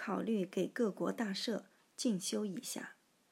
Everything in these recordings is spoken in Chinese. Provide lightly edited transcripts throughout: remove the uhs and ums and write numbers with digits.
考虑给各国大赦进修一下。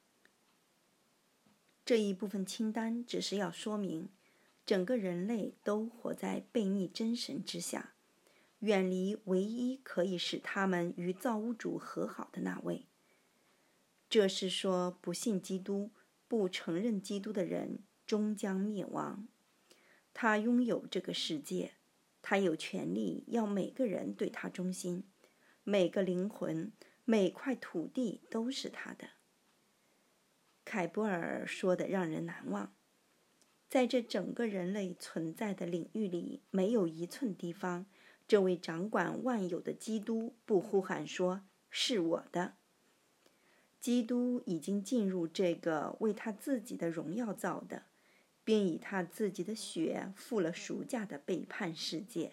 这一部分清单只是要说明，整个人类都活在悖逆真神之下，远离唯一可以使他们与造物主和好的那位。这是说，不信基督、不承认基督的人终将灭亡。他拥有这个世界，他有权利要每个人对他忠心，每个灵魂、每块土地都是他的。凯波尔说的让人难忘，在这整个人类存在的领域里，没有一寸地方，这位掌管万有的基督不呼喊说：“是我的。”基督已经进入这个为他自己的荣耀造的，并以他自己的血付了赎价的背叛世界。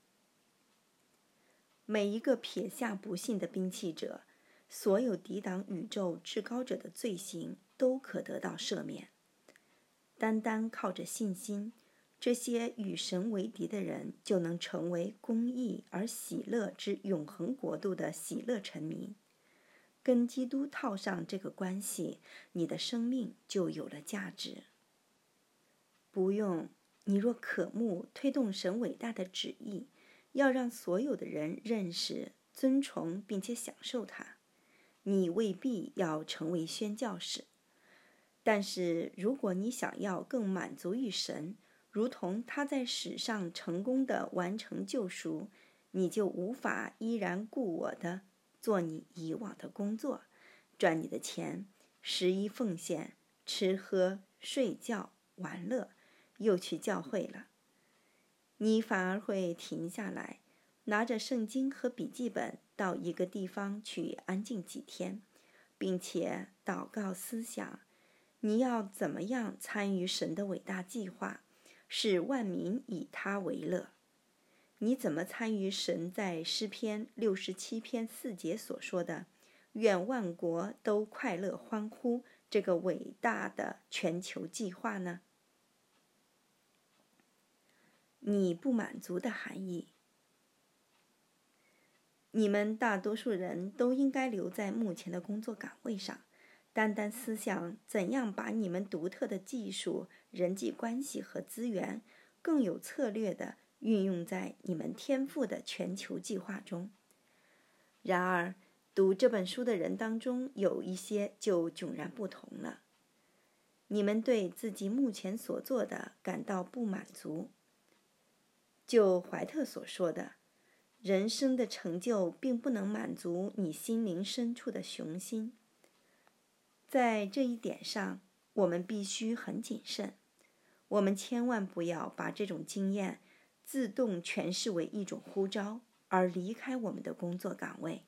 每一个撇下不幸的兵器者，所有抵挡宇宙至高者的罪行都可得到赦免。单单靠着信心，这些与神为敌的人就能成为公义而喜乐之永恒国度的喜乐臣民。跟基督套上这个关系，你的生命就有了价值。不用，你若渴慕推动神伟大的旨意，要让所有的人认识、尊崇并且享受它，你未必要成为宣教士。但是如果你想要更满足于神，如同他在史上成功地完成救赎，你就无法依然故我的做你以往的工作，赚你的钱，十一奉献，吃喝睡觉玩乐，又去教会了。你反而会停下来，拿着圣经和笔记本到一个地方去安静几天，并且祷告思想，你要怎么样参与神的伟大计划，使万民以他为乐。你怎么参与神在诗篇67篇4节所说的愿万国都快乐欢呼这个伟大的全球计划呢？你不满足的含义。你们大多数人都应该留在目前的工作岗位上，单单思想怎样把你们独特的技术、人际关系和资源更有策略地运用在你们天赋的全球计划中。然而，读这本书的人当中有一些就迥然不同了。你们对自己目前所做的感到不满足。就怀特所说的，人生的成就并不能满足你心灵深处的雄心。在这一点上，我们必须很谨慎。我们千万不要把这种经验自动诠释为一种呼召，而离开我们的工作岗位。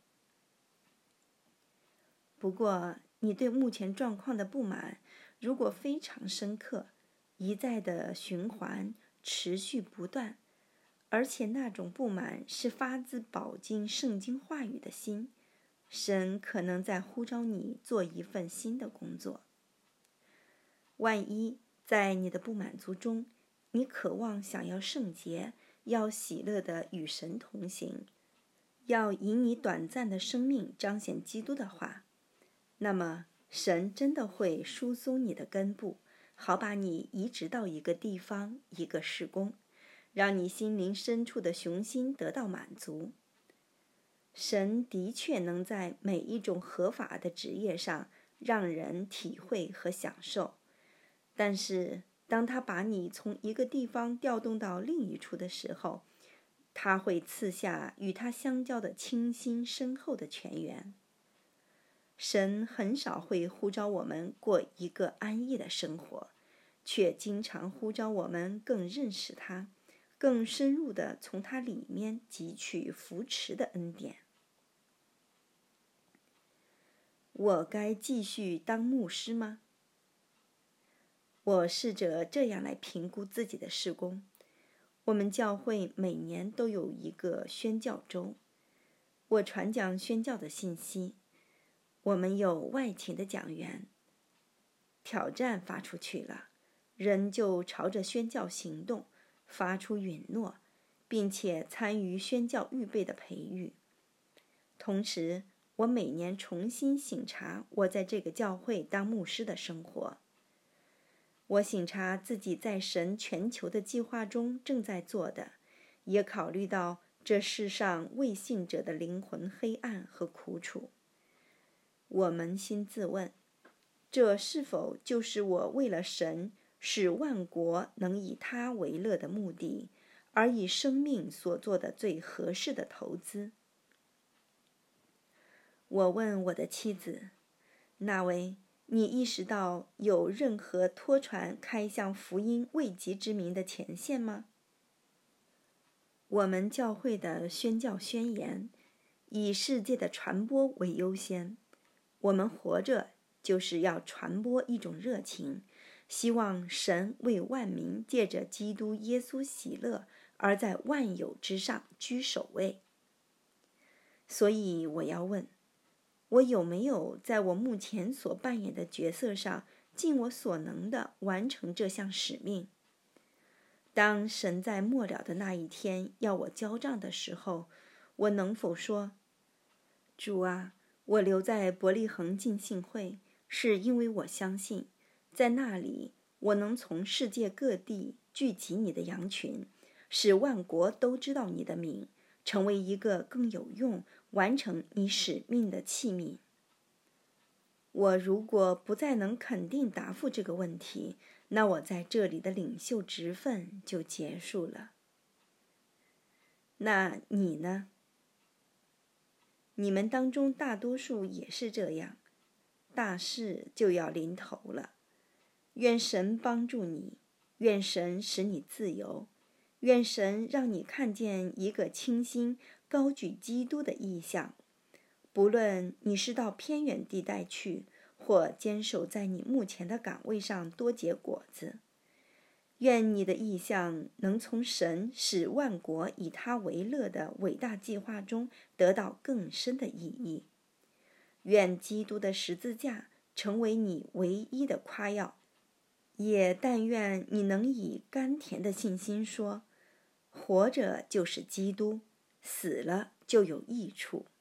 不过，你对目前状况的不满，如果非常深刻，一再的循环，持续不断，而且那种不满是发自饱经圣经话语的心，神可能在呼召你做一份新的工作。万一在你的不满足中，你渴望想要圣洁，要喜乐地与神同行，要以你短暂的生命彰显基督的话，那么神真的会疏松你的根部，好把你移植到一个地方，一个事工，让你心灵深处的雄心得到满足。神的确能在每一种合法的职业上让人体会和享受，但是当他把你从一个地方调动到另一处的时候，他会赐下与他相交的清新深厚的泉源。神很少会呼召我们过一个安逸的生活，却经常呼召我们更认识他，更深入地从他里面汲取扶持的恩典。我该继续当牧师吗？我试着这样来评估自己的事工。我们教会每年都有一个宣教周，我传讲宣教的信息。我们有外勤的讲员。挑战发出去了，人就朝着宣教行动，发出允诺，并且参与宣教预备的培育。同时， 我每年重新省察我在这个教会当牧师的生活。我省察自己在神全球的计划中正在做的，也考虑到这世上未信者的灵魂黑暗和苦楚。我扪心自问，这是否就是我为了神使万国能以他为乐的目的，而以生命所做的最合适的投资？我问我的妻子，那位，你意识到有任何托传开向福音未及之民的前线吗？我们教会的宣教宣言以世界的传播为优先，我们活着就是要传播一种热情，希望神为万民借着基督耶稣喜乐，而在万有之上居首位。所以我要问，我有没有在我目前所扮演的角色上尽我所能地完成这项使命？当神在末了的那一天要我交账的时候，我能否说，主啊，我留在伯利恒浸信会，是因为我相信，在那里我能从世界各地聚集你的羊群，使万国都知道你的名，成为一个更有用、完成你使命的器皿。我如果不再能肯定答复这个问题，那我在这里的领袖职分就结束了。那你呢？你们当中大多数也是这样，大事就要临头了。愿神帮助你，愿神使你自由，愿神让你看见一个清新、高举基督的意象。不论你是到偏远地带去，或坚守在你目前的岗位上多结果子，愿你的意向能从神使万国以他为乐的伟大计划中得到更深的意义。愿基督的十字架成为你唯一的夸耀，也但愿你能以甘甜的信心说，活着就是基督，死了就有益处。